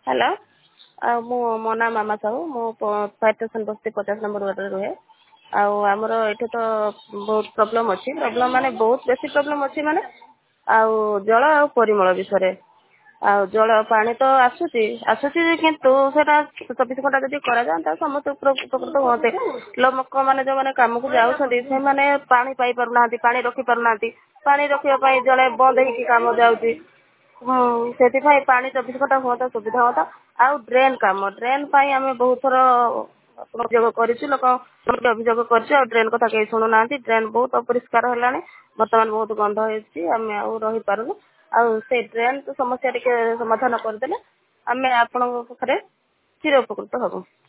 Hello ମୋ ନାଁ ମାମା ସାହୁ। ମୁଁ ଫାୟାର ଷ୍ଟେସନ ବସ୍ତି 50 ନମ୍ବର ୱାର୍ଡରେ ରୁହେ। ଆଉ ଆମର ଏଠି ତ ବହୁତ ପ୍ରୋବ୍ଲେମ ଅଛି। ପ୍ରୋବ୍ଲେମ ମାନେ ବହୁତ ବେଶୀ ପ୍ରୋବ୍ଲେମ ଅଛି ମାନେ ଆଉ ଜଳ ଆଉ ପରିମଳ ବିଷୟରେ। ଆଉ ଜଳ ପାଣି ତ ଆସୁଛି କିନ୍ତୁ ସେଟା 24 ଘଣ୍ଟା ଯଦି କରାଯାଆନ୍ତା ସମସ୍ତେ ଉପକୃତ ହୁଅନ୍ତେ। ଲୋକମାନେ ଯୋଉମାନେ କାମକୁ ଯାଉଛନ୍ତି ସେମାନେ ପାଣି ପାଇ ପାରୁନାହାନ୍ତି, ପାଣି ରଖି ପାରୁନାହାନ୍ତି। ପାଣି ରଖିବା ପାଇଁ ଜଣେ ବନ୍ଦ ହେଇକି କାମ ଯାଉଛି। ସେଥିପାଇଁ ପାଣି 24 ଘଣ୍ଟା ହୁଅନ୍ତା ସୁବିଧା ହୁଅନ୍ତା। ଆଉ ଡ୍ରେନ୍ ପାଇଁ ଆମେ ବହୁତ ଥର ଅଭିଯୋଗ କରିଛୁ, ଲୋକ ଅଭିଯୋଗ କରିଛୁ। ଆଉ ଡ୍ରେନ୍ କଥା କେହି ଶୁଣୁନାହାନ୍ତି। ଡ୍ରେନ୍ ବହୁତ ଅପରିଷ୍କାର ହେଲାଣି, ବର୍ତ୍ତମାନ ବହୁତ ଗନ୍ଧ ହେଉଛି, ଆମେ ଆଉ ରହିପାରୁନୁ। ଆଉ ସେଇ ଡ୍ରେନ୍ ସମସ୍ୟା ଟିକେ ସମାଧାନ କରିଦେଲେ ଆମେ ଆପଣଙ୍କ ପାଖରେ ଚିର ଉପକୃତ ହବୁ।